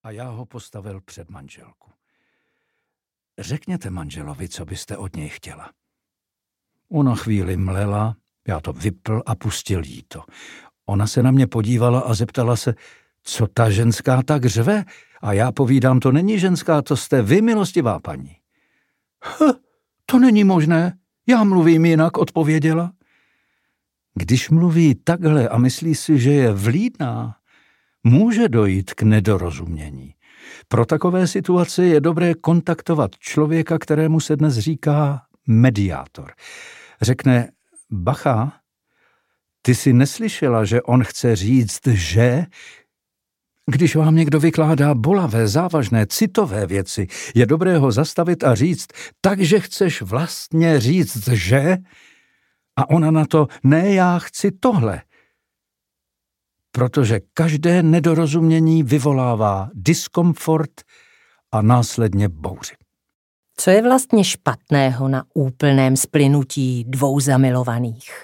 a já ho postavil před manželku. Řekněte manželovi, co byste od něj chtěla. Ona chvíli mlela, já to vypl a pustil jí to. Ona se na mě podívala a zeptala se, co ta ženská tak řve? A já povídám, to není ženská, to jste vy, milostivá paní. To není možné, já mluvím jinak, odpověděla. Když mluví takhle a myslí si, že je vlídná, může dojít k nedorozumění. Pro takové situace je dobré kontaktovat člověka, kterému se dnes říká mediátor. Řekne, bacha, ty jsi neslyšela, že on chce říct, že... Když vám někdo vykládá bolavé, závažné, citové věci, je dobré ho zastavit a říct, takže chceš vlastně říct, že... A ona na to, ne, já chci tohle. Protože každé nedorozumění vyvolává diskomfort a následně bouři. Co je vlastně špatného na úplném splynutí dvou zamilovaných?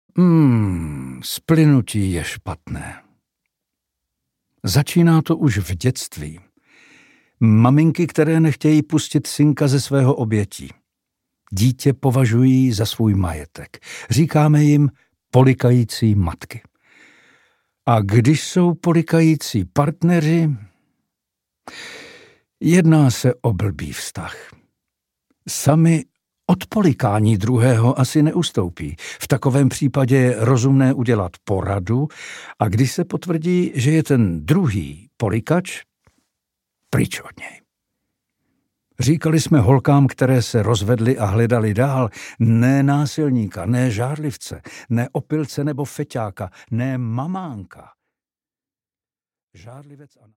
Splynutí je špatné. Začíná to už v dětství. Maminky, které nechtějí pustit synka ze svého obětí. Dítě považují za svůj majetek. Říkáme jim polikající matky. A když jsou polikající partneři, jedná se o blbý vztah. Sami od polikání druhého asi neustoupí. V takovém případě je rozumné udělat poradu a když se potvrdí, že je ten druhý polikač, pryč od něj. Říkali jsme holkám, které se rozvedly a hledali dál, ne násilníka, ne žárlivce, ne opilce nebo feťáka, ne mamánka. Žárlivec a